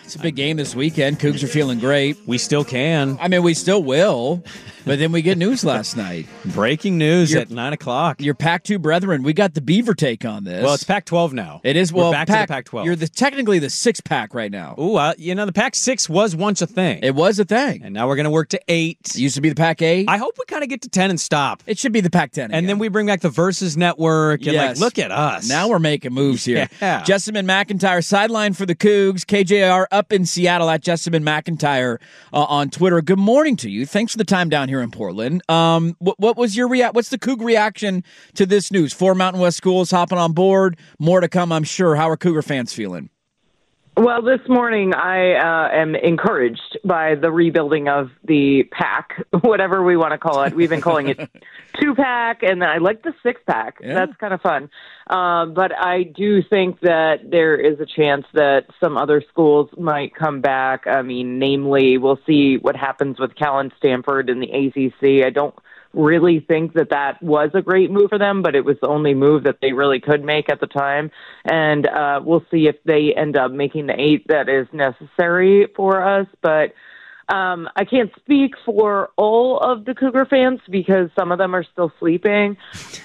It's a big game this weekend. Cougs are feeling great. We still can. I mean, we still will, but then we get news last night. Breaking news at 9 o'clock. Your Pac-2 brethren, we got the Beaver take on this. Well, it's Pac-12 now. It is. We're back to the Pac-12. You're technically the six-pack right now. Ooh, the Pac-6 was once a thing. It was a thing. And now we're going to work to 8. It used to be the Pac-8. I hope we kind of get to 10 and stop. It should be the Pac-10 again. And then we bring back the Versus Network. And Yes. look at us. Now we're making moves here. Yeah. Jessamyn McIntyre, sideline for the Cougs. KJR up in Seattle at Jessamyn McIntyre on Twitter. Good morning to you. Thanks for the time down here in Portland. What was your what's the Coug reaction to this news? 4 Mountain West schools hopping on board. More to come, I'm sure. How are Cougar fans feeling? Well, this morning I am encouraged by the rebuilding of the pack, whatever we want to call it. We've been calling it 2-pack, and I like the 6-pack. Yeah. That's kind of fun. But I do think that there is a chance that some other schools might come back. I mean, namely, we'll see what happens with Cal and Stanford in the ACC. I don't really think that was a great move for them, but it was the only move that they really could make at the time. And we'll see if they end up making the 8 that is necessary for us. But I can't speak for all of the Cougar fans because some of them are still sleeping.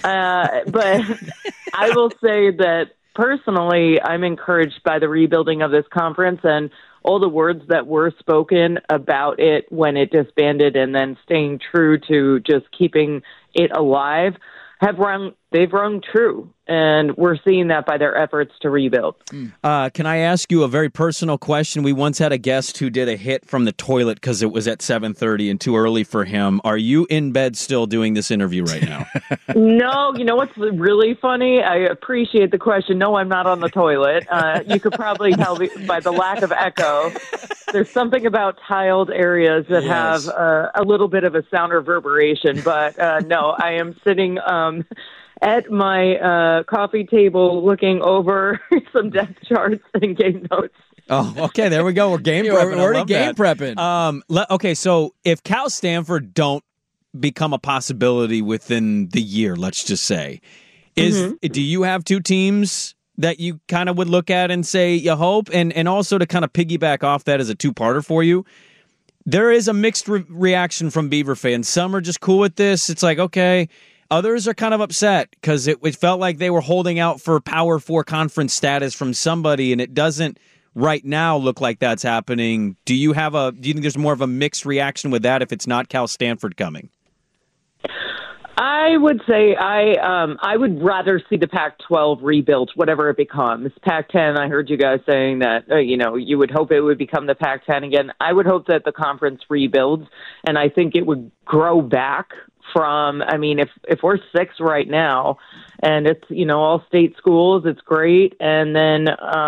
But I will say that personally, I'm encouraged by the rebuilding of this conference and all the words that were spoken about it when it disbanded and then staying true to just keeping it alive they've rung true. And we're seeing that by their efforts to rebuild. Can I ask you a very personal question? We once had a guest who did a hit from the toilet because it was at 7:30 and too early for him. Are you in bed still doing this interview right now? No, you know what's really funny? I appreciate the question. No, I'm not on the toilet. You could probably tell by the lack of echo. There's something about tiled areas that have a little bit of a sound reverberation. But no, I am sitting at my coffee table looking over some depth charts and game notes. Oh, okay. There we go. We're game prepping. We're already game prepping. Okay, so if Cal Stanford don't become a possibility within the year, let's just say, do you have 2 teams that you kind of would look at and say you hope? And also to kind of piggyback off that as a 2-parter for you, there is a mixed reaction from Beaver fans. Some are just cool with this. It's like, okay. Others are kind of upset because it felt like they were holding out for Power 4 conference status from somebody, and it doesn't right now look like that's happening. Do you think there's more of a mixed reaction with that if it's not Cal Stanford coming? I would say I would rather see the Pac-12 rebuilt, whatever it becomes. Pac-10, I heard you guys saying that, you would hope it would become the Pac-10 again. I would hope that the conference rebuilds, and I think it would grow back from, if we're 6 right now and it's, all state schools, it's great. And then,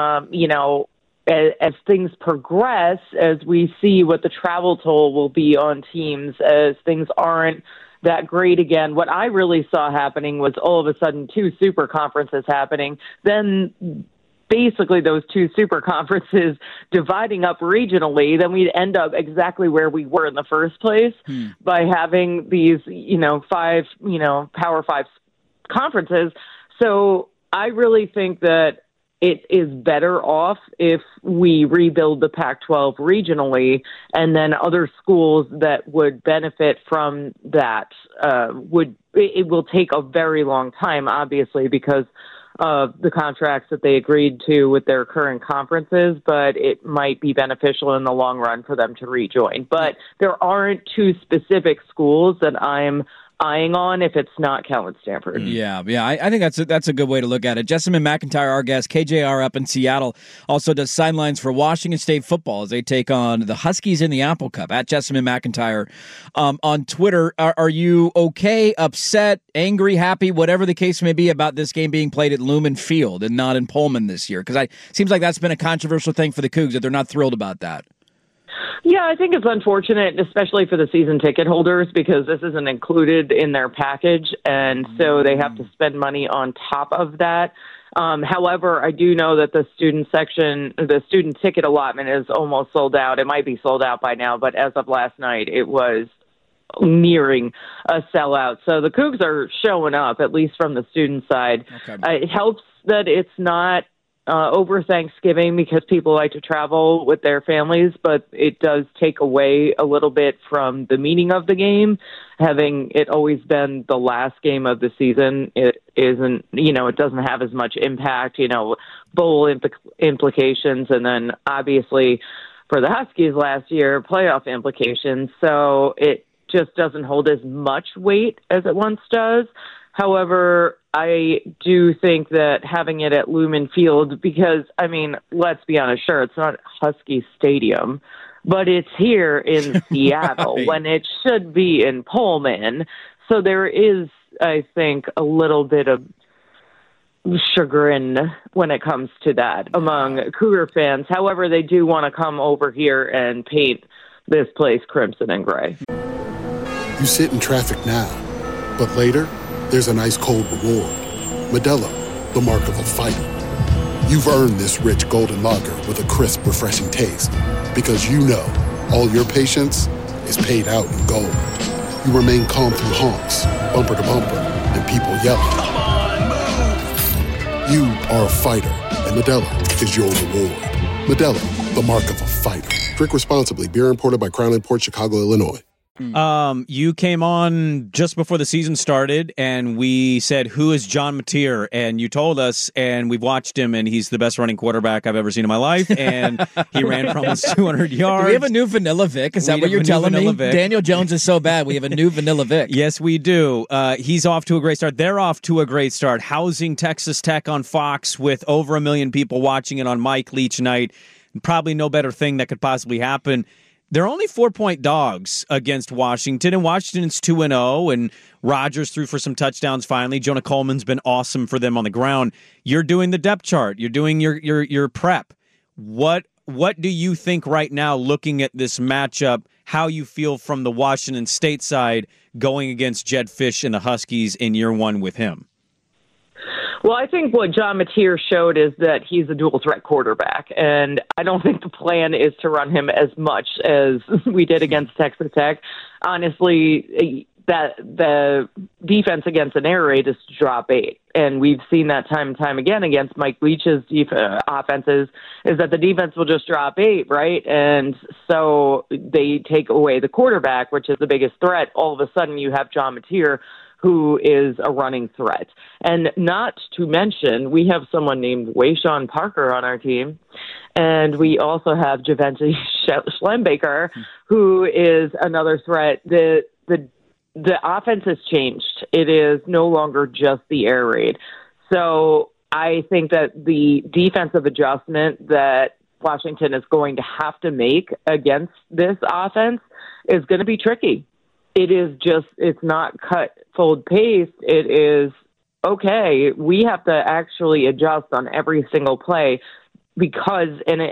as things progress, as we see what the travel toll will be on teams, as things aren't that great again, what I really saw happening was all of a sudden 2 super conferences happening. Then basically those 2 super conferences dividing up regionally, then we'd end up exactly where we were in the first place by having these, 5, Power 5 conferences. So I really think that it is better off if we rebuild the Pac-12 regionally, and then other schools that would benefit from that it will take a very long time, obviously, because of the contracts that they agreed to with their current conferences, but it might be beneficial in the long run for them to rejoin. But there aren't 2 specific schools that I'm eyeing on if it's not Cal and Stanford. Yeah, I think that's a good way to look at it. Jessamyn McIntyre, our guest, KJR up in Seattle, also does sidelines for Washington State football as they take on the Huskies in the Apple Cup. At Jessamyn McIntyre on Twitter, are you okay, upset, angry, happy, whatever the case may be about this game being played at Lumen Field and not in Pullman this year? Because it seems like that's been a controversial thing for the Cougs, that they're not thrilled about that. Yeah, I think it's unfortunate, especially for the season ticket holders, because this isn't included in their package, and so they have to spend money on top of that. However, I do know that the student ticket allotment is almost sold out. It might be sold out by now, but as of last night, it was nearing a sellout. So the Cougs are showing up, at least from the student side. Okay. It helps that it's not over Thanksgiving because people like to travel with their families, but it does take away a little bit from the meaning of the game. Having it always been the last game of the season, it isn't, it doesn't have as much impact, bowl implications, and then obviously for the Huskies last year, playoff implications. So it just doesn't hold as much weight as it once does. However, I do think that having it at Lumen Field, because, let's be honest, sure, it's not Husky Stadium, but it's here in Seattle Right. when it should be in Pullman. So there is, I think, a little bit of chagrin when it comes to that among Cougar fans. However, they do want to come over here and paint this place crimson and gray. You sit in traffic now, but later, there's an ice-cold reward. Modelo, the mark of a fighter. You've earned this rich golden lager with a crisp, refreshing taste. Because all your patience is paid out in gold. You remain calm through honks, bumper to bumper, and people yelling. Come on, move! You are a fighter, and Modelo is your reward. Modelo, the mark of a fighter. Drink responsibly. Beer imported by Crown Imports, Chicago, Illinois. You came on just before the season started, and we said, who is John Mateer? And you told us, and we've watched him, and he's the best running quarterback I've ever seen in my life, and he ran for almost 200 yards. Do we have a new Vanilla Vic? Is that what you're telling me? Vic. Daniel Jones is so bad, we have a new Vanilla Vic. Yes, we do. He's off to a great start. They're off to a great start. Housing Texas Tech on Fox with over 1 million people watching it on Mike Leach night. Probably no better thing that could possibly happen. They're only 4-point dogs against Washington, and Washington's 2-0, and Rodgers threw for some touchdowns finally. Jonah Coleman's been awesome for them on the ground. You're doing the depth chart. You're doing your prep. What do you think right now, looking at this matchup, how you feel from the Washington State side going against Jedd Fisch and the Huskies in year one with him? Well, I think what John Mateer showed is that he's a dual-threat quarterback, and I don't think the plan is to run him as much as we did against Texas Tech. Honestly, that the defense against an air raid is to drop 8, and we've seen that time and time again against Mike Leach's offenses, is that the defense will just drop 8, right? And so they take away the quarterback, which is the biggest threat. All of a sudden, you have John Mateer, who is a running threat. And not to mention, we have someone named Wayshawn Parker on our team, and we also have Javante Schlembaker, who is another threat. The offense has changed. It is no longer just the air raid. So I think that the defensive adjustment that Washington is going to have to make against this offense is going to be tricky. It's not cut, fold, paste. It is, okay, we have to actually adjust on every single play because,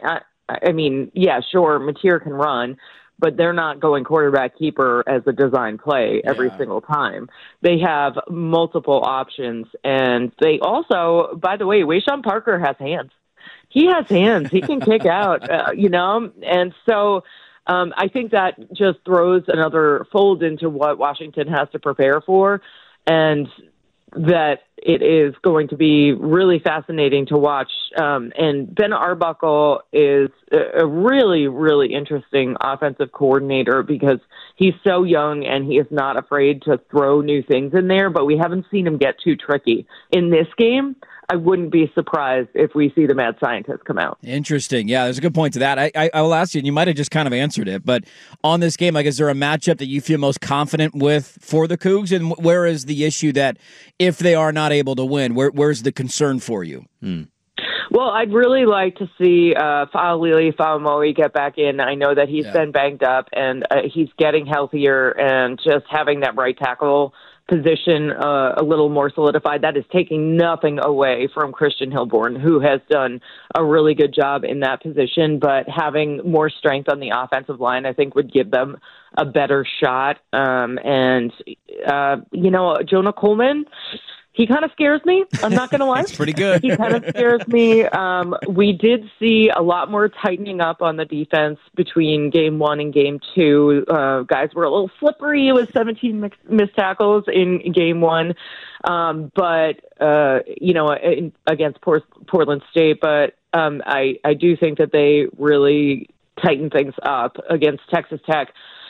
sure, Mateer can run, but they're not going quarterback keeper as a design play every single time. They have multiple options, and they also, by the way, Wayshawn Parker has hands. He has hands. He can kick out, and so I think that just throws another fold into what Washington has to prepare for, and that it is going to be really fascinating to watch. And Ben Arbuckle is a really, really interesting offensive coordinator because he's so young and he is not afraid to throw new things in there, but we haven't seen him get too tricky. In this game, I wouldn't be surprised if we see the mad scientist come out. Interesting. Yeah, there's a good point to that. I will ask you, and you might have just kind of answered it, but on this game, is there a matchup that you feel most confident with for the Cougs? And where is the issue that if they are not able to win, where's the concern for you? Well, I'd really like to see Fa'alili Fa'amoe get back in. I know that he's been banged up, and he's getting healthier, and just having that right tackle position a little more solidified, that is taking nothing away from Christian Hilborn, who has done a really good job in that position, but having more strength on the offensive line, I think, would give them a better shot. Jonah Coleman, He kind of scares me. I'm not going to lie. It's pretty good. He kind of scares me. We did see a lot more tightening up on the defense between game 1 and game 2. Guys were a little slippery. It was 17 missed tackles in game 1. Against Portland State. But I do think that they really tightened things up against Texas Tech.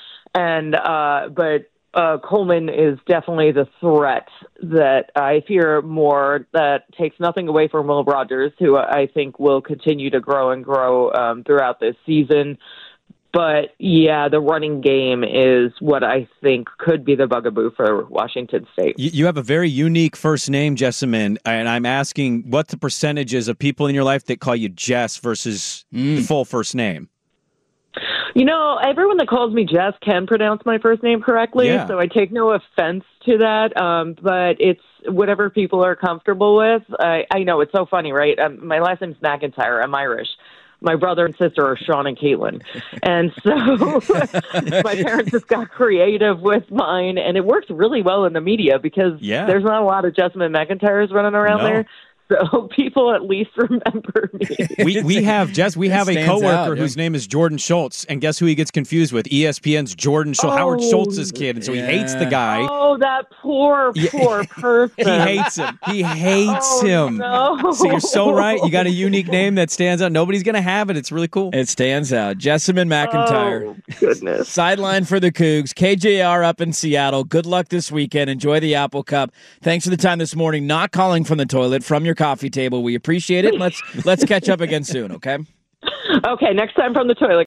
But Coleman is definitely the threat that I fear more, that takes nothing away from Will Rogers, who I think will continue to grow throughout this season. But, yeah, the running game is what I think could be the bugaboo for Washington State. You have a very unique first name, Jessamyn, and I'm asking what the percentage is of people in your life that call you Jess versus the full first name. Everyone that calls me Jess can pronounce my first name correctly, so I take no offense to that, but it's whatever people are comfortable with. I know, it's so funny, right? My last name's McIntyre. I'm Irish. My brother and sister are Sean and Caitlin. And so my parents just got creative with mine, and it works really well in the media because there's not a lot of Jessamyn McIntyres running around there. So people at least remember me. We have a coworker whose name is Jordan Schultz, and guess who he gets confused with? ESPN's Jordan Schultz, Howard Schultz's kid, and so he hates the guy. Oh, that poor person. He hates him. He hates him. No. So you're so right. You got a unique name that stands out. Nobody's going to have it. It's really cool. It stands out. Jessamyn McIntyre. Oh, goodness. Sideline for the Cougs. KJR up in Seattle. Good luck this weekend. Enjoy the Apple Cup. Thanks for the time this morning. Not calling from the toilet, from your coffee table. We appreciate it. Let's catch up again soon, okay? Okay, next time from the toilet.